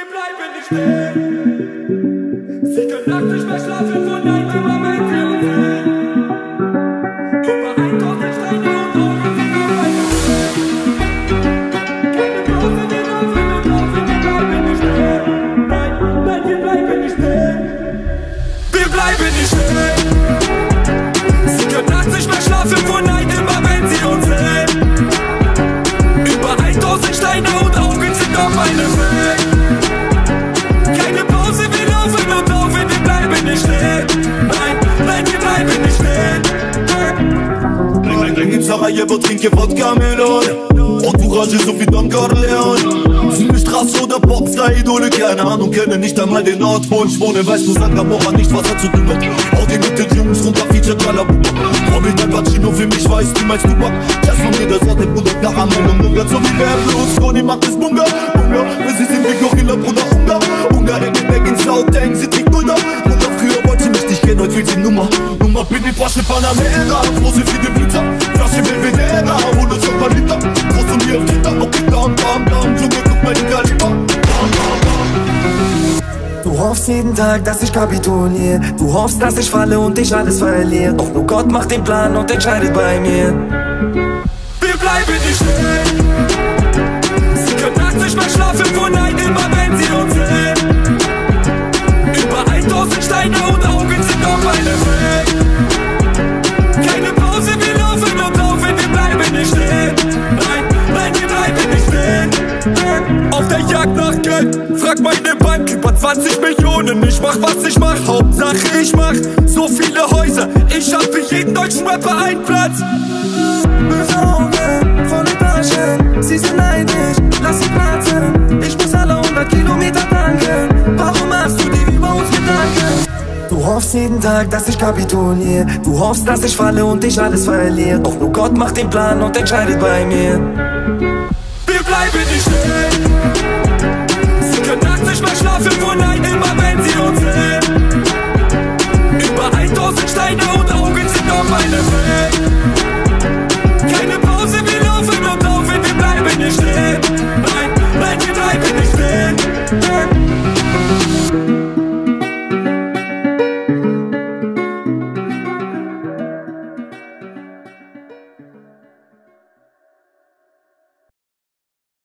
bleiben nicht stehen. Sie können nachts nicht mehr schlafen, von Neid immer wenn sie uns sehen. Über 1000 Steine und Augen sind auf einem Weg. Keine Pause, wir laufen und laufen, wir bleiben nicht stehen. Nein, nein, wir bleiben nicht stehen. Wir bleiben nicht stehen. Sie können nachts nicht mehr schlafen, von Neid immer wenn sie uns sehen. Über 1000 Steine und Augen sind auf einem Weg. Keine Pause, wir laufen und laufen, wir bleiben nicht stehen. Nein, nein, wir bleiben nicht stehen. Bring in Sarajevo, trinke Wodka Melon. Entourage so wie Don Corleone. Sind wir Straße oder Popstar-Idole, keine Ahnung, kenne nicht einmal den Ort, wo ich wohne. Weißt du, Sandra Mora nicht, was er zu tun hat. Hau die mit den Jungs runter, Feature Kalabuba. Robin, dein Pacino für mich, weiß du, meinst du Back. Jazz von mir, der Sorte, Bruder, Karamell und Nougat. So wie Werblos, Conny macht es Bunga, Bunga. Wir sind wie Gorilla, Bruder, Ungar. Ungar, in den Back in Southang, sie trinkt Gulda. Bruder, früher wollte sie mich nicht kennen, heute will sie Nummer. Nummer, bin die Porsche Panamera. Große für die Blüter, Flasche Belvedere. Hol uns ein paar Liter, groß und mir auf Twitter. Okay, down, down, down, Junge, guck mal die Kaliber. Du hoffst jeden Tag, dass ich kapituliere. Du hoffst, dass ich falle und ich alles verliere. Doch nur Gott macht den Plan und entscheidet bei mir. Wir bleiben nicht stehen. Sie können nachts nicht mehr schlafen, von Neid immer wenn sie uns sehen. Über 1000 Steine und Augen sind auf einem Weg. Keine Pause, wir laufen und laufen, wir bleiben nicht stehen. Nein, nein, wir bleiben nicht stehen. Auf der Jagd nach Geld, frag meine Bank über 20 Millionen. Ich mach was ich mach, Hauptsache ich mach so viele Häuser. Ich hab für jeden deutschen Rapper einen Platz. Böse Augen, volle Taschen, sie sind neidisch, lass sie platzen. Ich muss alle 100 Kilometer tanken. Warum machst du dir über uns Gedanken? Du hoffst jeden Tag, dass ich kapituliere. Du hoffst, dass ich falle und ich alles verliere. Doch nur Gott macht den Plan und entscheidet bei mir. Wir bleiben nicht stehen. Sie können nachts nicht mehr schlafen, von Neid immer wenn sie uns sehen. Über 1000 Steine und Augen sind auf einem Weg. Keine Pause, wir laufen und laufen, wir bleiben nicht stehen. Nein, nein, wir bleiben nicht stehen.